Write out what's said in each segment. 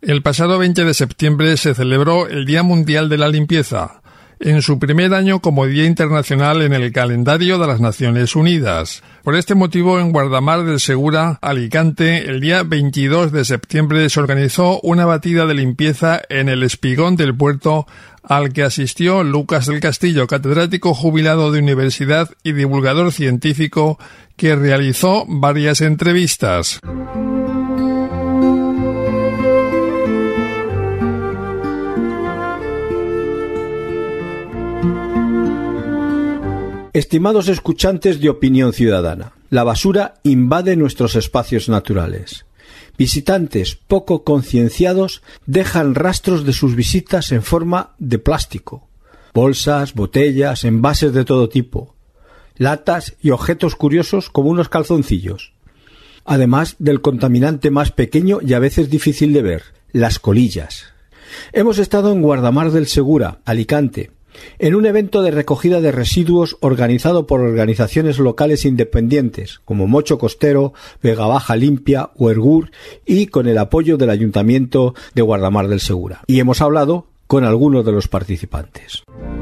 El pasado 20 de septiembre se celebró el Día Mundial de la Limpieza, en su primer año como Día Internacional en el calendario de las Naciones Unidas. Por este motivo, en Guardamar del Segura, Alicante, el día 22 de septiembre se organizó una batida de limpieza en el espigón del puerto al que asistió Lucas del Castillo, catedrático jubilado de universidad y divulgador científico, que realizó varias entrevistas. Estimados escuchantes de Opinión Ciudadana, la basura invade nuestros espacios naturales. Visitantes poco concienciados dejan rastros de sus visitas en forma de plástico, bolsas, botellas, envases de todo tipo, latas y objetos curiosos como unos calzoncillos. Además del contaminante más pequeño y a veces difícil de ver, las colillas. Hemos estado en Guardamar del Segura, Alicante, en un evento de recogida de residuos organizado por organizaciones locales independientes como Mocho Costero, Vega Baja Limpia o Ergur y con el apoyo del Ayuntamiento de Guardamar del Segura. Y hemos hablado con algunos de los participantes.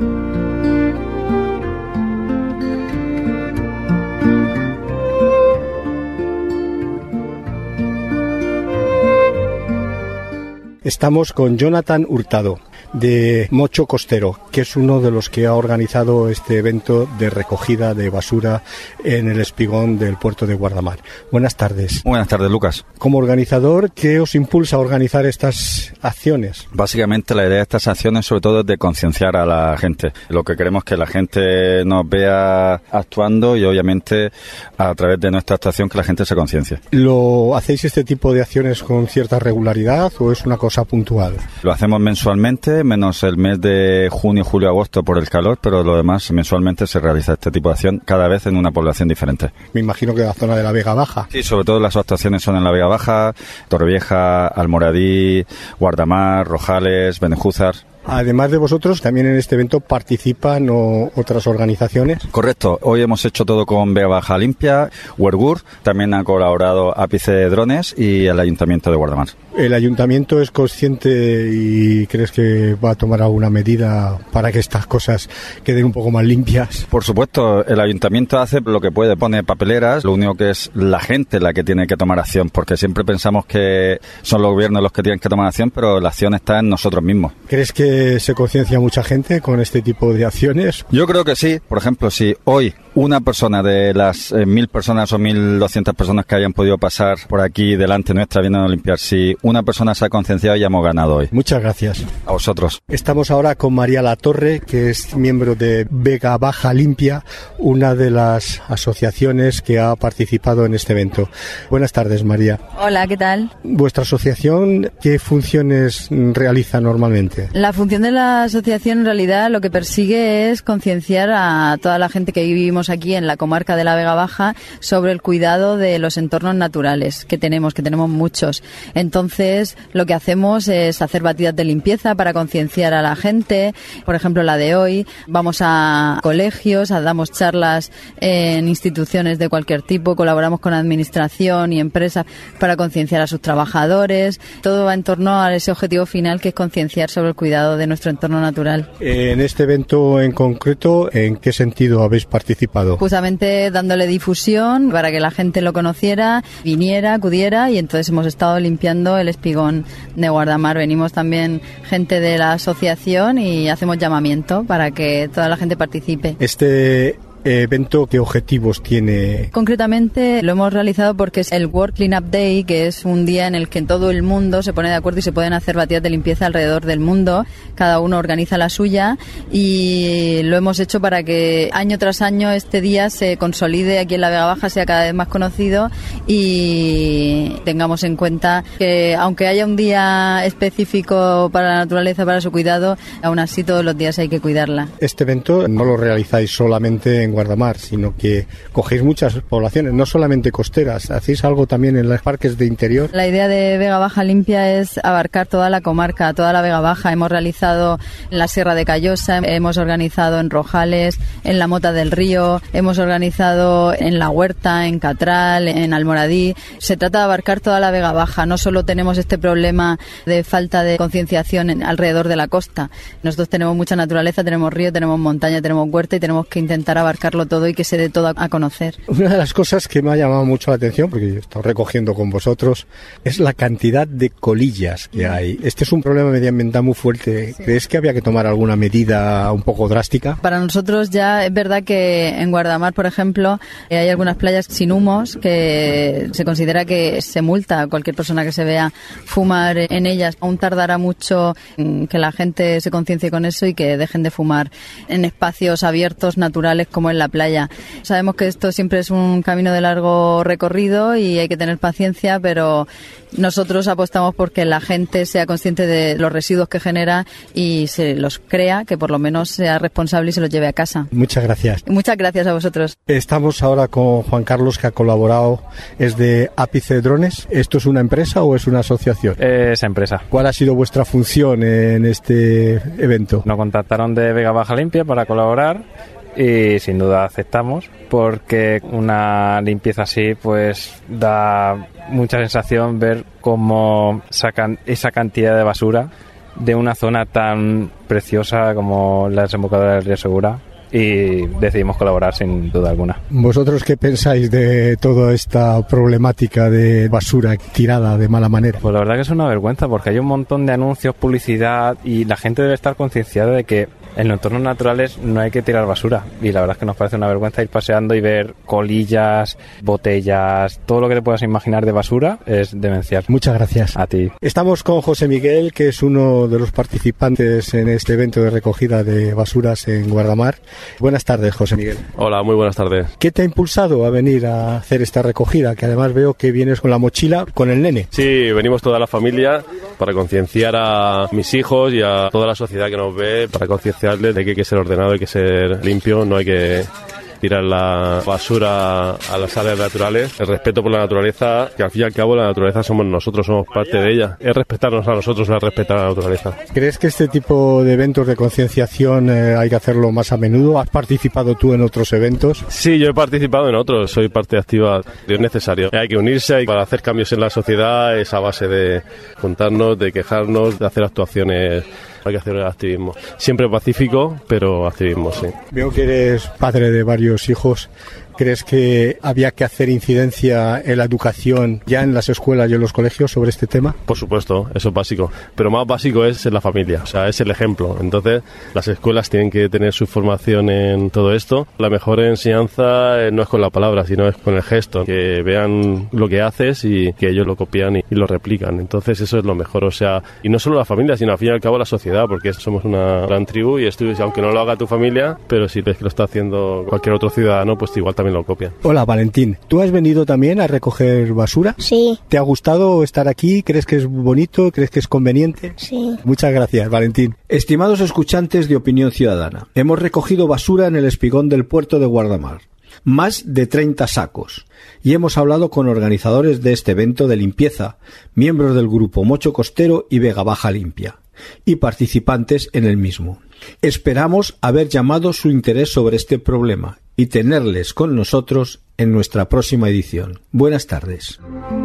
Estamos con Jonathan Hurtado, de Mocho Costero, que es uno de los que ha organizado este evento de recogida de basura en el espigón del puerto de Guardamar. Buenas tardes. Buenas tardes, Lucas. Como organizador, ¿qué os impulsa a organizar estas acciones? Básicamente la idea de estas acciones sobre todo es de concienciar a la gente. Lo que queremos es que la gente nos vea actuando y obviamente a través de nuestra actuación que la gente se conciencie. ¿Lo hacéis este tipo de acciones con cierta regularidad o es una cosa puntual? Lo hacemos mensualmente, menos el mes de junio, julio, agosto por el calor, pero lo demás mensualmente se realiza este tipo de acción, cada vez en una población diferente. Me imagino que la zona de la Vega Baja. Sí, sobre todo las actuaciones son en la Vega Baja, Torrevieja, Almoradí, Guardamar, Rojales, Benejúzar. Además de vosotros, también en este evento participan otras organizaciones. Correcto. Hoy hemos hecho todo con Vega Baja Limpia, Ergur, también ha colaborado Ápice de Drones y el Ayuntamiento de Guardamar. ¿El Ayuntamiento es consciente y crees que va a tomar alguna medida para que estas cosas queden un poco más limpias? Por supuesto, el Ayuntamiento hace lo que puede, pone papeleras, lo único que es la gente la que tiene que tomar acción, porque siempre pensamos que son los gobiernos los que tienen que tomar acción, pero la acción está en nosotros mismos. ¿Crees que se conciencia mucha gente con este tipo de acciones? Yo creo que sí. Por ejemplo, si hoy una persona de las 1.000 personas o 1.200 personas que hayan podido pasar por aquí delante nuestra viendo a limpiar, si una persona se ha concienciado, ya hemos ganado hoy. Muchas gracias. A vosotros. Estamos ahora con María Latorre, que es miembro de Vega Baja Limpia, una de las asociaciones que ha participado en este evento. Buenas tardes, María. Hola, ¿qué tal? ¿Vuestra asociación qué funciones realiza normalmente? La función de la asociación en realidad lo que persigue es concienciar a toda la gente que vivimos aquí en la comarca de la Vega Baja sobre el cuidado de los entornos naturales que tenemos muchos. Entonces, lo que hacemos es hacer batidas de limpieza para concienciar a la gente. Por ejemplo, la de hoy, vamos a colegios, damos charlas en instituciones de cualquier tipo, colaboramos con administración y empresas para concienciar a sus trabajadores. Todo va en torno a ese objetivo final que es concienciar sobre el cuidado de nuestro entorno natural. En este evento en concreto, ¿en qué sentido habéis participado? Justamente dándole difusión para que la gente lo conociera, viniera, acudiera, y entonces hemos estado limpiando el espigón de Guardamar. Venimos también gente de la asociación y hacemos llamamiento para que toda la gente participe. Este evento, ¿qué objetivos tiene? Concretamente lo hemos realizado porque es el World Cleanup Day, que es un día en el que todo el mundo se pone de acuerdo y se pueden hacer batidas de limpieza alrededor del mundo. Cada uno organiza la suya y lo hemos hecho para que año tras año este día se consolide aquí en la Vega Baja, sea cada vez más conocido y tengamos en cuenta que aunque haya un día específico para la naturaleza, para su cuidado, aún así todos los días hay que cuidarla. Este evento no lo realizáis solamente en Guardamar, sino que cogéis muchas poblaciones, no solamente costeras, hacéis algo también en los parques de interior. La idea de Vega Baja Limpia es abarcar toda la comarca, toda la Vega Baja. Hemos realizado en la Sierra de Callosa, hemos organizado en Rojales, en la Mota del Río, hemos organizado en La Huerta, en Catral, en Almoradí. Se trata de abarcar toda la Vega Baja. No solo tenemos este problema de falta de concienciación alrededor de la costa. Nosotros tenemos mucha naturaleza, tenemos río, tenemos montaña, tenemos huerta y tenemos que intentar abarcarlo todo y que se dé todo a conocer. Una de las cosas que me ha llamado mucho la atención, porque yo he estado recogiendo con vosotros, es la cantidad de colillas que hay. Este es un problema medioambiental muy fuerte. Sí. ¿Crees que había que tomar alguna medida un poco drástica? Para nosotros ya es verdad que en Guardamar, por ejemplo, hay algunas playas sin humos que se considera que se multa a cualquier persona que se vea fumar en ellas. Aún tardará mucho que la gente se conciencie con eso y que dejen de fumar en espacios abiertos, naturales, como en la playa. Sabemos que esto siempre es un camino de largo recorrido y hay que tener paciencia, pero nosotros apostamos porque la gente sea consciente de los residuos que genera y se los crea, que por lo menos sea responsable y se los lleve a casa. Muchas gracias. Muchas gracias a vosotros. Estamos ahora con Juan Carlos, que ha colaborado, es de Ápice Drones. ¿Esto es una empresa o es una asociación? Es empresa. ¿Cuál ha sido vuestra función en este evento? Nos contactaron de Vega Baja Limpia para colaborar y sin duda aceptamos, porque una limpieza así pues da mucha sensación ver cómo sacan esa cantidad de basura de una zona tan preciosa como la desembocadura del río Segura, y decidimos colaborar sin duda alguna. ¿Vosotros qué pensáis de toda esta problemática de basura tirada de mala manera? Pues la verdad que es una vergüenza, porque hay un montón de anuncios, publicidad, y la gente debe estar concienciada de que en los entornos naturales no hay que tirar basura, y la verdad es que nos parece una vergüenza ir paseando y ver colillas, botellas, todo lo que te puedas imaginar de basura es demencial. Muchas gracias. A ti. Estamos con José Miguel, que es uno de los participantes en este evento de recogida de basuras en Guardamar. Buenas tardes, José Miguel. Hola, muy buenas tardes. ¿Qué te ha impulsado a venir a hacer esta recogida? Que además veo que vienes con la mochila, con el nene. Sí, venimos toda la familia para concienciar a mis hijos y a toda la sociedad que nos ve, para concienciarles de que hay que ser ordenado, hay que ser limpio, no hay que tirar la basura a las áreas naturales. El respeto por la naturaleza, que al fin y al cabo la naturaleza somos nosotros, somos parte de ella. Es respetarnos a nosotros, es respetar a la naturaleza. ¿Crees que este tipo de eventos de concienciación hay que hacerlo más a menudo? ¿Has participado tú en otros eventos? Sí, yo he participado en otros, soy parte activa. Es necesario. Hay que unirse para hacer cambios en la sociedad, es a base de juntarnos, de quejarnos, de hacer actuaciones. Hay que hacer activismo. Siempre pacífico, pero activismo, sí. Veo que eres padre de varios hijos. ¿Crees que había que hacer incidencia en la educación ya en las escuelas y en los colegios sobre este tema? Por supuesto, eso es básico. Pero más básico es en la familia, o sea, es el ejemplo. Entonces, las escuelas tienen que tener su formación en todo esto. La mejor enseñanza no es con la palabra, sino es con el gesto. Que vean lo que haces y que ellos lo copian y lo replican. Entonces, eso es lo mejor. O sea, y no solo la familia, sino al fin y al cabo la sociedad, porque somos una gran tribu y esto, aunque no lo haga tu familia, pero si ves que lo está haciendo cualquier otro ciudadano, pues igual también lo copia. Hola, Valentín. ¿Tú has venido también a recoger basura? Sí. ¿Te ha gustado estar aquí? ¿Crees que es bonito? ¿Crees que es conveniente? Sí. Muchas gracias, Valentín. Estimados escuchantes de Opinión Ciudadana, hemos recogido basura en el espigón del puerto de Guardamar. Más de 30 sacos. Y hemos hablado con organizadores de este evento de limpieza, miembros del grupo Mocho Costero y Vega Baja Limpia, y participantes en el mismo. Esperamos haber llamado su interés sobre este problema y tenerles con nosotros en nuestra próxima edición. Buenas tardes.